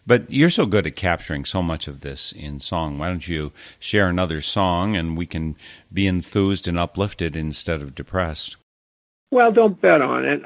But you're so good at capturing so much of this in song. Why don't you share another song and we can be enthused and uplifted instead of depressed? Well, don't bet on it.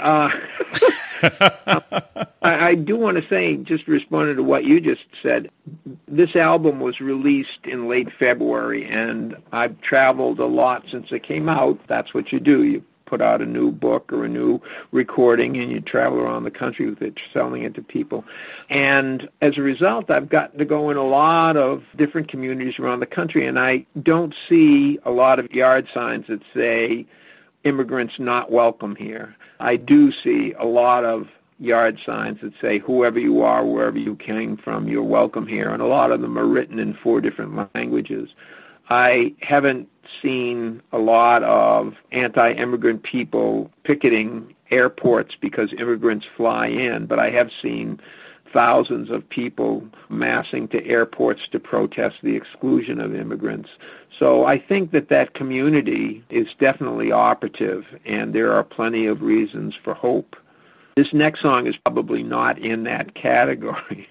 I do want to say, just responding to what you just said, this album was released in late February, and I've traveled a lot since it came out. That's what you do. You put out a new book or a new recording, and you travel around the country with it, selling it to people. And as a result, I've gotten to go in a lot of different communities around the country, and I don't see a lot of yard signs that say, immigrants not welcome here. I do see a lot of yard signs that say, whoever you are, wherever you came from, you're welcome here. And a lot of them are written in 4 different languages. I haven't seen a lot of anti-immigrant people picketing airports because immigrants fly in, but I have seen thousands of people massing to airports to protest the exclusion of immigrants. So I think that community is definitely operative, and there are plenty of reasons for hope. This next song is probably not in that category.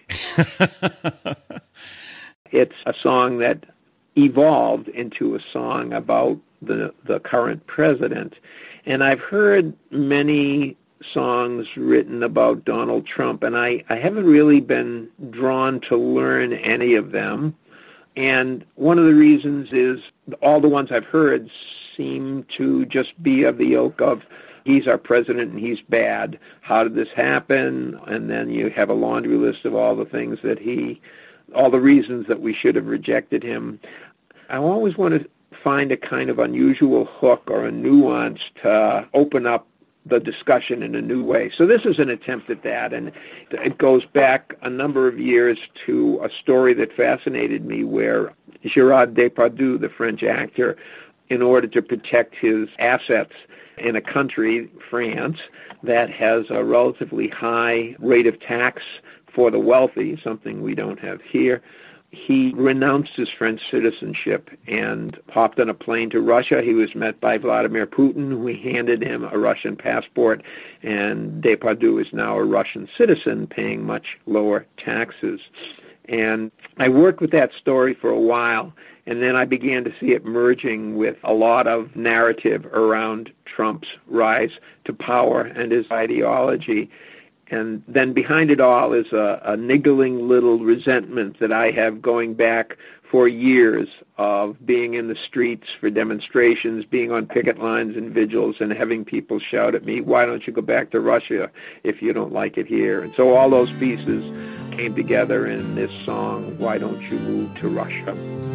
It's a song that evolved into a song about the current president. And I've heard many songs written about Donald Trump, and I haven't really been drawn to learn any of them. And one of the reasons is all the ones I've heard seem to just be of the ilk of, he's our president and he's bad. How did this happen? And then you have a laundry list of all the things that all the reasons that we should have rejected him. I always want to find a kind of unusual hook or a nuance to open up the discussion in a new way. So this is an attempt at that, and it goes back a number of years to a story that fascinated me where Gérard Depardieu, the French actor, in order to protect his assets in a country, France, that has a relatively high rate of tax for the wealthy, something we don't have here, he renounced his French citizenship and hopped on a plane to Russia. He was met by Vladimir Putin, who handed him a Russian passport, and Depardieu is now a Russian citizen paying much lower taxes. And I worked with that story for a while, and then I began to see it merging with a lot of narrative around Trump's rise to power and his ideology. And then behind it all is a niggling little resentment that I have going back for years of being in the streets for demonstrations, being on picket lines and vigils, and having people shout at me, why don't you go back to Russia if you don't like it here? And so all those pieces came together in this song, Why Don't You Move to Russia?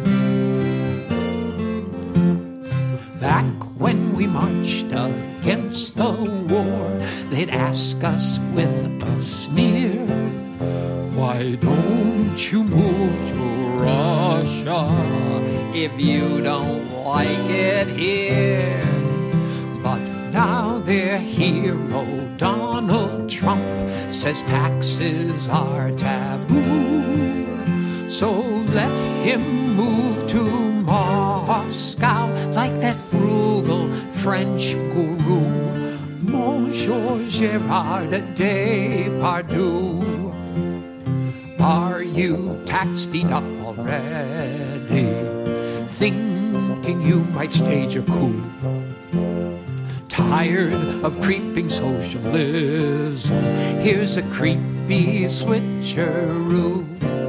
Back when we marched against the war, they'd ask us with a sneer, why don't you move to Russia if you don't like it here? But now their hero, Donald Trump, says taxes are taboo. So let him move to Moscow like that frugal French guru, Monsieur Gérard Depardieu. Are you taxed enough already, thinking you might stage a coup? Tired of creeping socialism, here's a creepy switcheroo.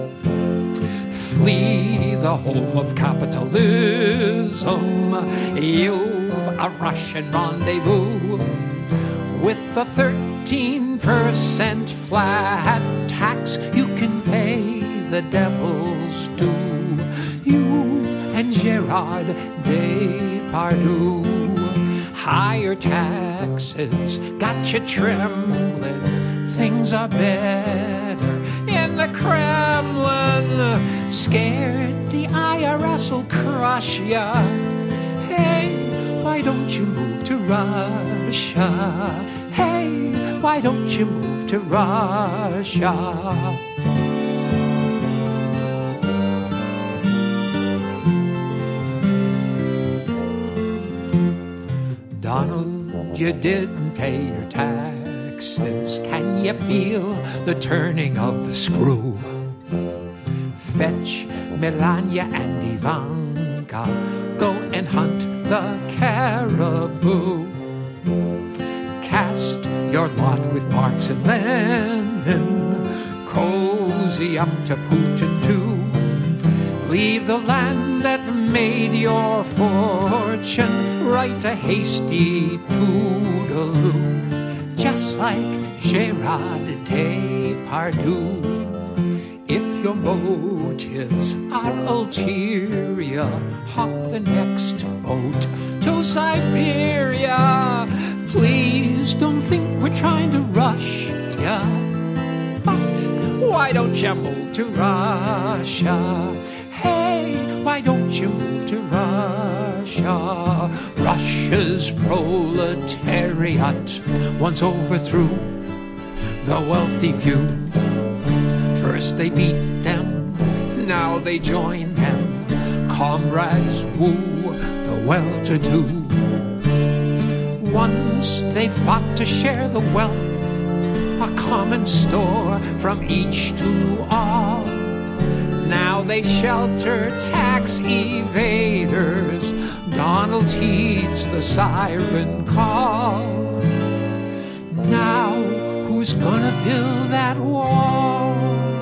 Flee the home of capitalism, you've a Russian rendezvous. With a 13% flat tax, you can pay the devil's due. You and Gérard Depardieu. Higher taxes got you trembling. Things are better in the Kremlin. Scared the IRS will crush ya. Hey, why don't you move to Russia? Hey, why don't you move to Russia? Donald, you didn't pay your taxes. Can you feel the turning of the screw? fetch Melania and Ivanka. Go and hunt the caribou. Cast your lot with Marx and Lenin. Cozy up to Putin too. Leave the land that made your fortune. Write a hasty toodaloo. Just like Gerard Depardieu. If your motives are ulterior, hop the next boat to Siberia. Please don't think we're trying to rush ya, but why don't you move to Russia? Hey, why don't you move to Russia? Russia's proletariat once overthrew the wealthy few. First they beat them, now they join them. Comrades woo the well-to-do. Once they fought to share the wealth, a common store from each to all. Now they shelter tax evaders. Donald heeds the siren call. Now who's gonna build that wall?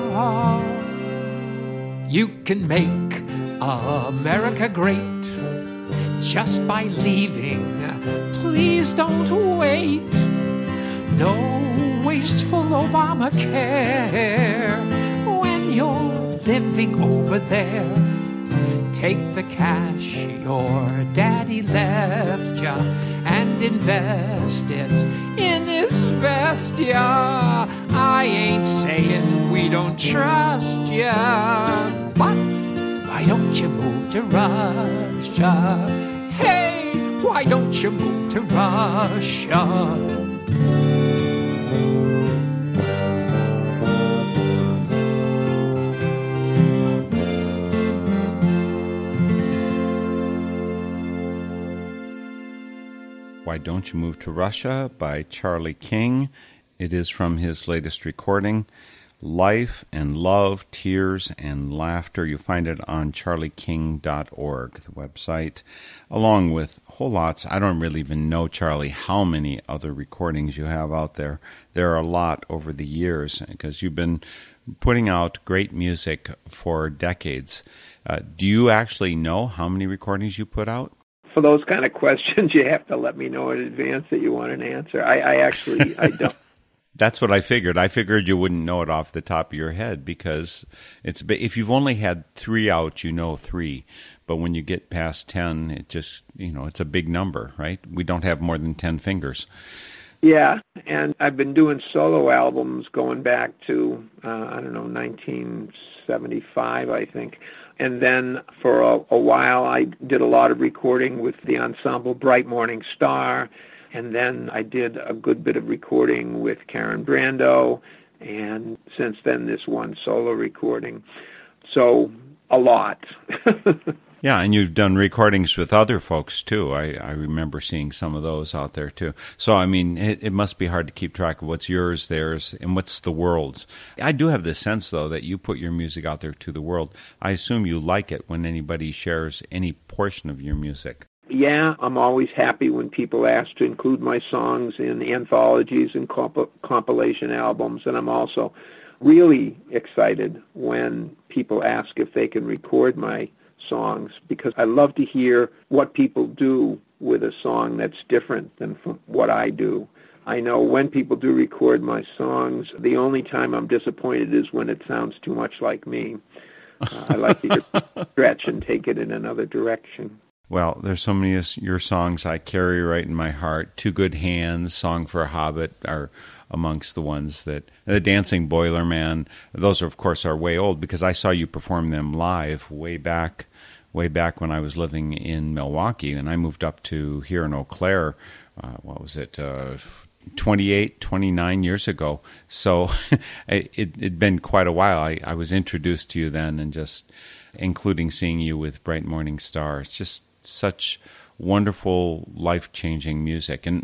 You can make America great just by leaving. Please don't wait. No wasteful Obamacare. When you're living over there, take the cash your daddy left ya and invest it in his vest, ya. I ain't saying we don't trust ya, but why don't you move to Russia? Hey, why don't you move to Russia? Why Don't You Move to Russia by Charlie King. It is from his latest recording, Life and Love, Tears and Laughter. You find it on charlieking.org, the website, along with whole lots. I don't really even know, Charlie, how many other recordings you have out there. There are a lot over the years because you've been putting out great music for decades. Do you actually know how many recordings you put out? For those kind of questions, you have to let me know in advance that you want an answer. I don't. That's what I figured. I figured you wouldn't know it off the top of your head because if you've only had 3 out, you know 3. But when you get past 10, it just, it's a big number, right? We don't have more than 10 fingers. Yeah, and I've been doing solo albums going back to, 1975, I think. And then for a while, I did a lot of recording with the ensemble Bright Morning Star. And then I did a good bit of recording with Karen Brando. And since then, this one solo recording. So a lot. Yeah, and you've done recordings with other folks, too. I remember seeing some of those out there, too. So, I mean, it must be hard to keep track of what's yours, theirs, and what's the world's. I do have this sense, though, that you put your music out there to the world. I assume you like it when anybody shares any portion of your music. Yeah, I'm always happy when people ask to include my songs in anthologies and compilation albums, and I'm also really excited when people ask if they can record my songs, because I love to hear what people do with a song that's different than from what I do. I know when people do record my songs, the only time I'm disappointed is when it sounds too much like me. I like to hear stretch and take it in another direction. Well, there's so many of your songs I carry right in my heart. Two Good Hands, Song for a Hobbit are amongst the ones that... The Dancing Boiler Man, those, of course, are way old because I saw you perform them live way back when I was living in Milwaukee, and I moved up to here in Eau Claire, 29 years ago. So it'd been quite a while. I was introduced to you then, and just including seeing you with Bright Morning Star. It's just such wonderful, life-changing music. And